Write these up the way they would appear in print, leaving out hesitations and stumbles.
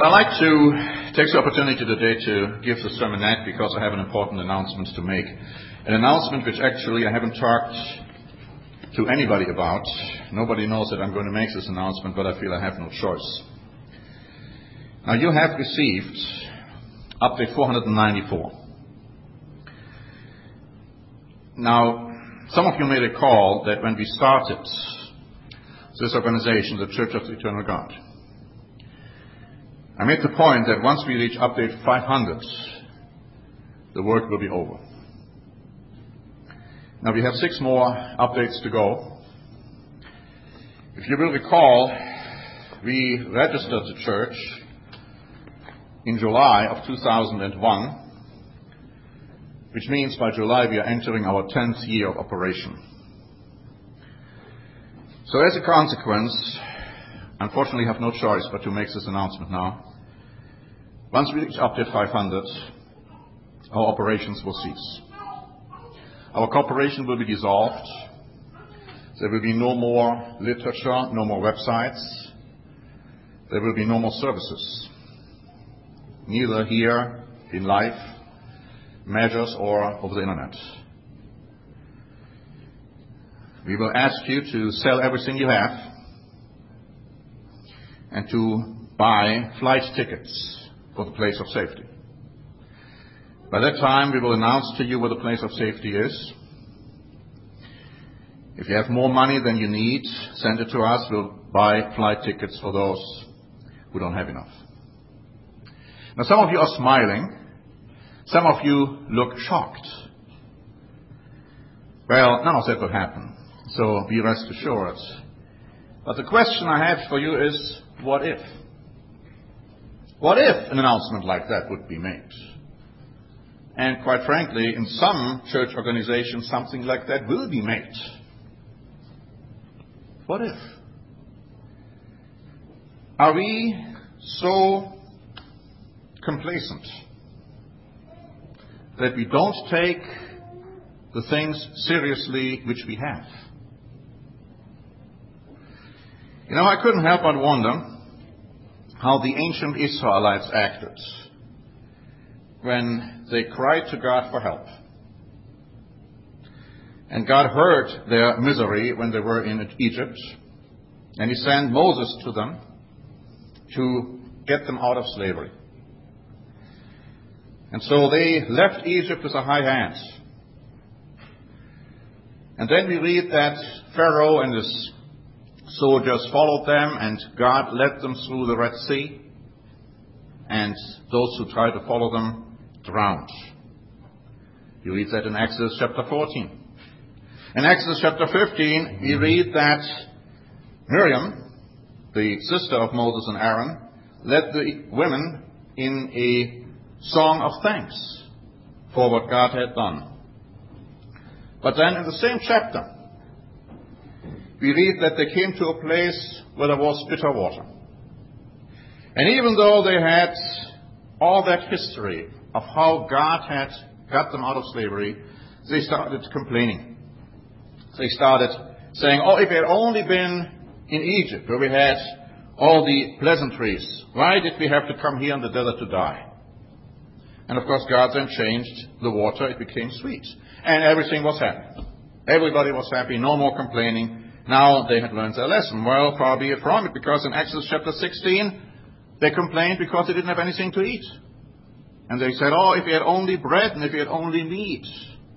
I'd like to take the opportunity today to give the sermonette because I have an important announcement to make. An announcement which actually I haven't talked to anybody about. Nobody knows that I'm going to make this announcement, but I feel I have no choice. Now, you have received update 494. Now, some of you may recall that when we started this organization, the Church of the Eternal God, I made the point that once we reach update 500, the work will be over. Now, we have 6 more updates to go. If you will recall, we registered the church in July of 2001, which means by July we are entering our 10th year of operation. So as a consequence, unfortunately I have no choice but to make this announcement now. Once we reach update 500, our operations will cease. Our corporation will be dissolved. There will be no more literature, no more websites. There will be no more services, neither here in live measures or over the internet. We will ask you to sell everything you have and to buy flight tickets for the place of safety. By that time, we will announce to you where the place of safety is. If you have more money than you need, send it to us. We'll buy flight tickets for those who don't have enough. Now, some of you are smiling. Some of you look shocked. Well, none of that will happen, so be rest assured. But the question I have for you is, what if? What if an announcement like that would be made? And quite frankly, in some church organizations, something like that will be made. What if? Are we so complacent that we don't take the things seriously which we have? You know, I couldn't help but wonder how the ancient Israelites acted when they cried to God for help. And God heard their misery when they were in Egypt, and He sent Moses to them to get them out of slavery. And so they left Egypt with a high hand. And then we read that Pharaoh and his soldiers followed them, and God led them through the Red Sea, and those who tried to follow them drowned. You read that in Exodus chapter 14. In Exodus chapter 15, we read that Miriam, the sister of Moses and Aaron, led the women in a song of thanks for what God had done. But then in the same chapter, we read that they came to a place where there was bitter water. And even though they had all that history of how God had got them out of slavery, they started complaining. They started saying, oh, if we had only been in Egypt, where we had all the pleasantries, why did we have to come here in the desert to die? And of course, God then changed the water. It became sweet. And everything was happy. Everybody was happy. No more complaining. Now they had learned their lesson. Well, far be it from it, because in Exodus chapter 16, they complained because they didn't have anything to eat. And they said, oh, if we had only bread and if we had only meat.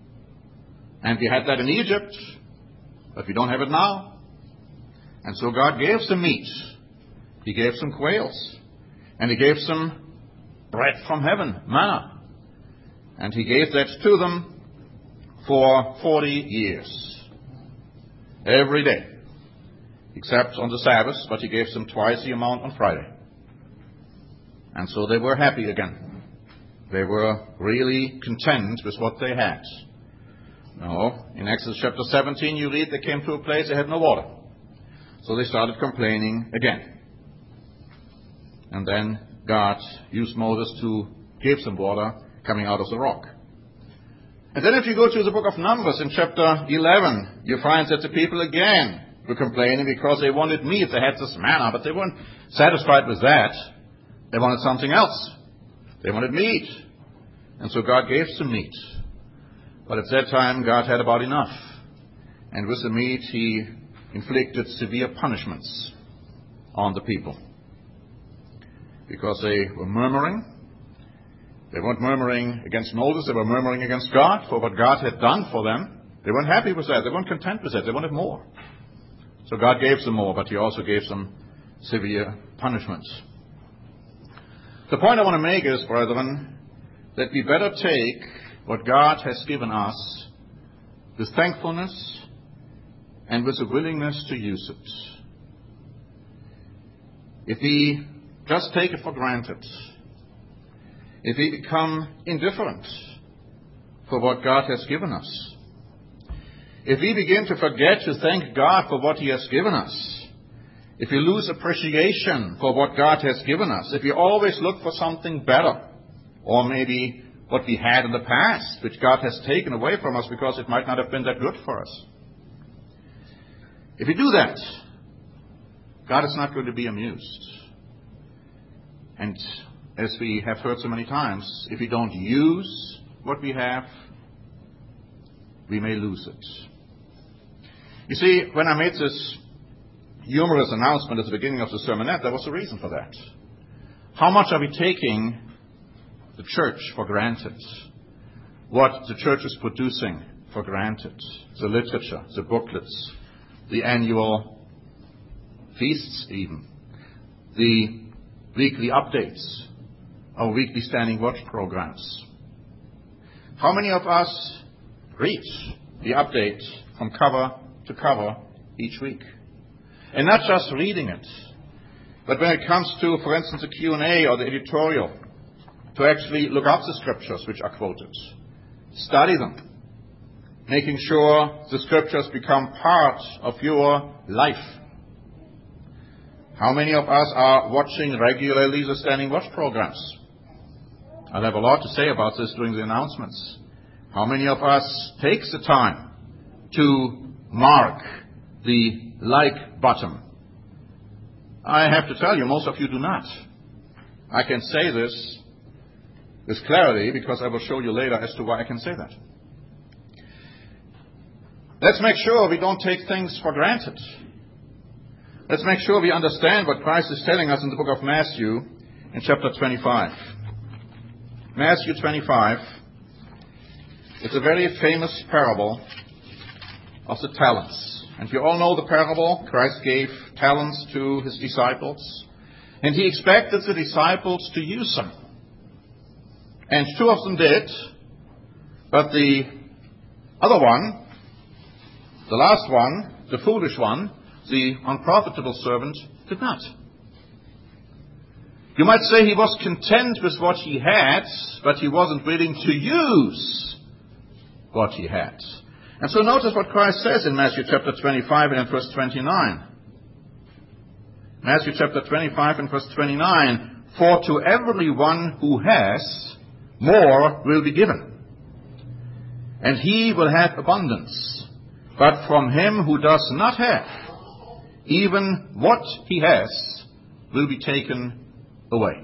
And we had that in Egypt, but we don't have it now. And so God gave some meat. He gave some quails. And He gave some bread from heaven, manna. And He gave that to them for 40 years. Every day. Except on the Sabbath, but He gave them twice the amount on Friday. And so they were happy again. They were really content with what they had. No, in Exodus chapter 17 you read they came to a place they had no water. So they started complaining again. And then God used Moses to give some water coming out of the rock. And then if you go to the book of Numbers in chapter 11, you find that the people again were complaining because they wanted meat. They had this manna, but they weren't satisfied with that. They wanted something else. They wanted meat. And so God gave some meat. But at that time, God had about enough. And with the meat, He inflicted severe punishments on the people. Because they were murmuring. They weren't murmuring against Moses. They were murmuring against God for what God had done for them. They weren't happy with that. They weren't content with that. They wanted more. So God gave them more, but He also gave them severe punishments. The point I want to make is, brethren, that we better take what God has given us with thankfulness and with a willingness to use it. If we just take it for granted, if we become indifferent for what God has given us, if we begin to forget to thank God for what He has given us, if we lose appreciation for what God has given us, if we always look for something better, or maybe what we had in the past, which God has taken away from us because it might not have been that good for us. If we do that, God is not going to be amused. And as we have heard so many times, if we don't use what we have, we may lose it. You see, when I made this humorous announcement at the beginning of the sermonette, there was a reason for that. How much are we taking the church for granted? What the church is producing for granted? The literature, the booklets, the annual feasts even, the weekly updates, our weekly standing watch programs. How many of us read the update from cover to cover each week? And not just reading it, but when it comes to, for instance, the Q&A or the editorial, to actually look up the scriptures which are quoted, study them, making sure the scriptures become part of your life. How many of us are watching regularly the Standing Watch programs? I'll have a lot to say about this during the announcements. How many of us takes the time to mark the like button? I have to tell you, most of you do not. I can say this with clarity because I will show you later as to why I can say that. Let's make sure we don't take things for granted. Let's make sure we understand what Christ is telling us in the book of Matthew in chapter 25. Matthew 25, it's a very famous parable of the talents. And you all know the parable. Christ gave talents to His disciples, and He expected the disciples to use them. And 2 of them did, but the other one, the last one, the foolish one, the unprofitable servant, did not. You might say he was content with what he had, but he wasn't willing to use what he had. And so notice what Christ says in Matthew chapter 25 and in verse 29. Matthew chapter 25 and verse 29, "For to everyone who has, more will be given, and he will have abundance. But from him who does not have, even what he has will be taken away."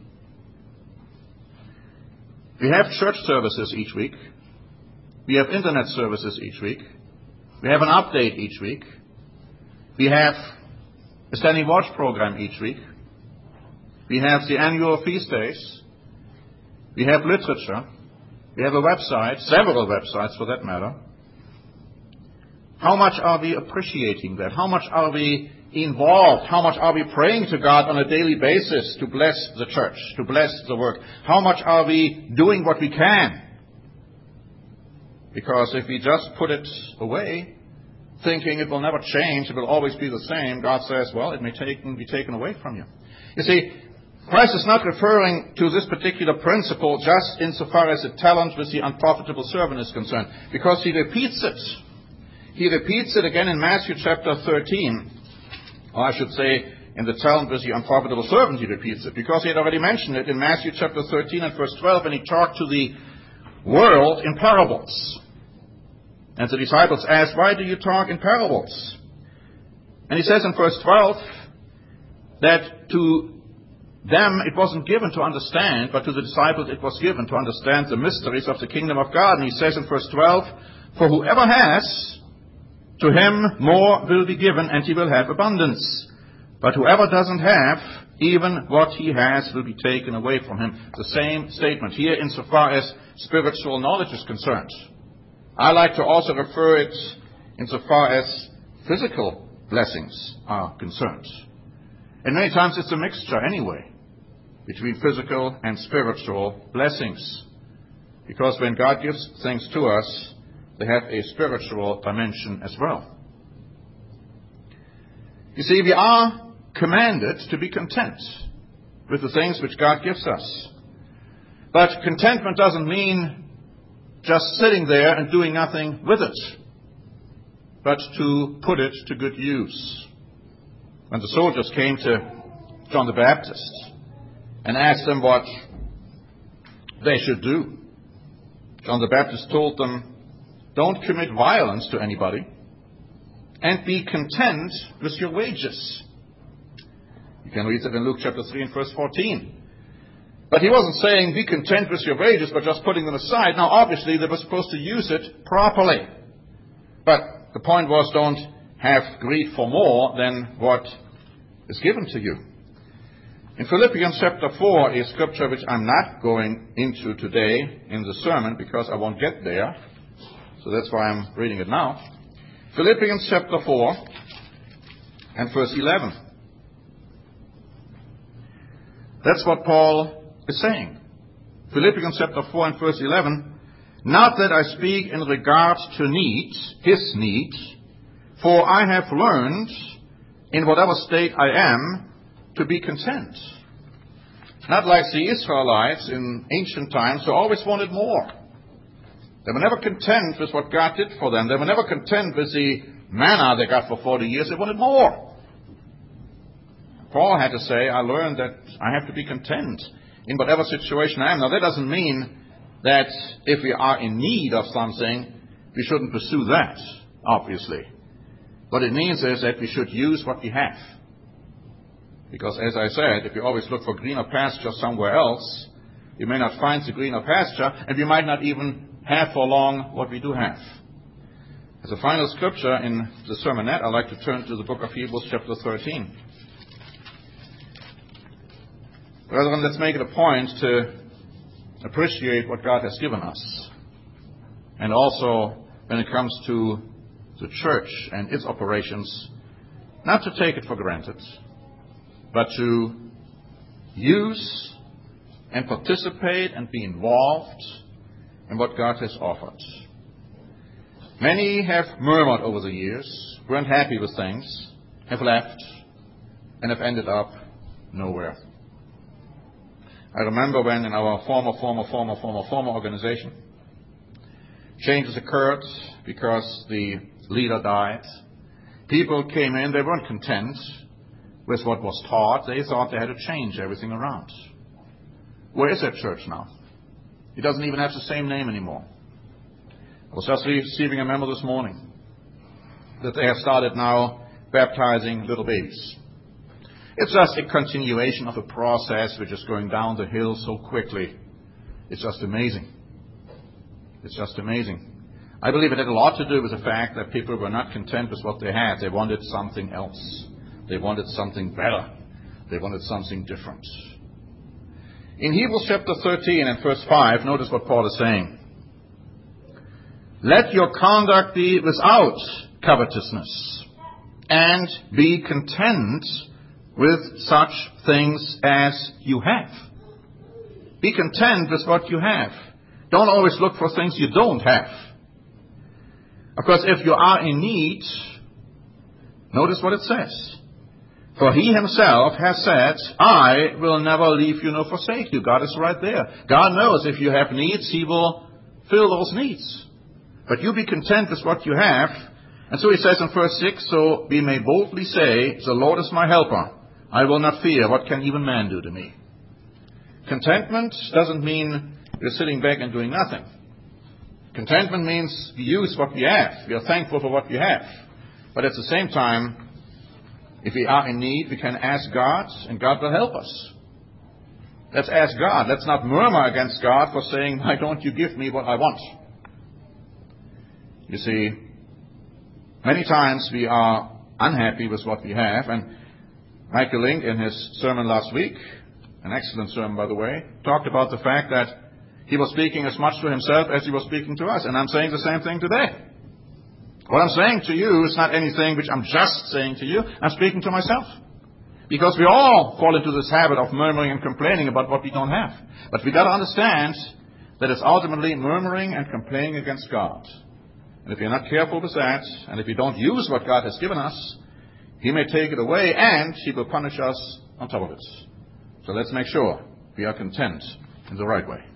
We have church services each week. We have internet services each week. We have an update each week. We have a standing watch program each week. We have the annual feast days. We have literature. We have a website, several websites for that matter. How much are we appreciating that? How much are we involved? How much are we praying to God on a daily basis to bless the church, to bless the work? How much are we doing what we can? Because if we just put it away, thinking it will never change, it will always be the same, God says, well, it may be taken away from you. You see, Christ is not referring to this particular principle just insofar as the talent with the unprofitable servant is concerned, because He repeats it. He repeats it again in Matthew chapter 13, or I should say, in the talent with the unprofitable servant He repeats it, because He had already mentioned it in Matthew chapter 13 and verse 12 when He talked to the world in parables. And the disciples asked, "Why do you talk in parables?" And He says in verse 12 that to them it wasn't given to understand, but to the disciples it was given to understand the mysteries of the kingdom of God. And he says in verse 12, "For whoever has, to him more will be given, and he will have abundance. But whoever doesn't have, even what he has will be taken away from him." The same statement here insofar as spiritual knowledge is concerned. I like to also refer it insofar as physical blessings are concerned. And many times it's a mixture anyway between physical and spiritual blessings. Because when God gives things to us, they have a spiritual dimension as well. You see, we are commanded to be content with the things which God gives us. But contentment doesn't mean just sitting there and doing nothing with it, but to put it to good use. When the soldiers came to John the Baptist and asked him what they should do, John the Baptist told them, "Don't commit violence to anybody, and be content with your wages." You can read that in Luke chapter 3 and verse 14. But he wasn't saying be content with your wages, but just putting them aside. Now, obviously, they were supposed to use it properly. But the point was, don't have greed for more than what is given to you. In Philippians chapter 4, a scripture which I'm not going into today in the sermon because I won't get there. So that's why I'm reading it now. Philippians chapter 4 and verse 11. That's what Paul is saying. Philippians chapter 4 and verse 11. "Not that I speak in regard to need, his need, for I have learned in whatever state I am to be content." Not like the Israelites in ancient times who always wanted more. They were never content with what God did for them. They were never content with the manna they got for 40 years. They wanted more. Paul had to say, I learned that I have to be content in whatever situation I am. Now, that doesn't mean that if we are in need of something, we shouldn't pursue that, obviously. What it means is that we should use what we have. Because, as I said, if you always look for greener pasture somewhere else, you may not find the greener pasture, and we might not even have for long what we do have. As a final scripture in the sermonette, I'd like to turn to the book of Hebrews chapter 13. Brethren, let's make it a point to appreciate what God has given us. And also, when it comes to the church and its operations, not to take it for granted, but to use and participate and be involved in what God has offered. Many have murmured over the years, weren't happy with things, have left, and have ended up nowhere. I remember when in our former organization, changes occurred because the leader died. People came in, they weren't content with what was taught. They thought they had to change everything around. Where is that church now? It doesn't even have the same name anymore. I was just receiving a memo this morning that they have started now baptizing little babies. It's just a continuation of a process which is going down the hill so quickly. It's just amazing. It's just amazing. I believe it had a lot to do with the fact that people were not content with what they had. They wanted something else. They wanted something better. They wanted something different. In Hebrews chapter 13 and verse 5, notice what Paul is saying. "Let your conduct be without covetousness, and be content with such things as you have." Be content with what you have. Don't always look for things you don't have. Of course, if you are in need, notice what it says. "For he himself has said, I will never leave you nor forsake you." God is right there. God knows if you have needs, he will fill those needs. But you be content with what you have. And so he says in verse 6, "So we may boldly say, the Lord is my helper. I will not fear. What can even man do to me?" Contentment doesn't mean we're sitting back and doing nothing. Contentment means we use what we have. We are thankful for what we have. But at the same time, if we are in need, we can ask God, and God will help us. Let's ask God. Let's not murmur against God for saying, why don't you give me what I want? You see, many times we are unhappy with what we have, and Michael Link in his sermon last week, an excellent sermon by the way, talked about the fact that he was speaking as much to himself as he was speaking to us, and I'm saying the same thing today. What I'm saying to you is not anything which I'm just saying to you. I'm speaking to myself. Because we all fall into this habit of murmuring and complaining about what we don't have. But we got to understand that it's ultimately murmuring and complaining against God. And if you're not careful with that, and if you don't use what God has given us, He may take it away and He will punish us on top of it. So let's make sure we are content in the right way.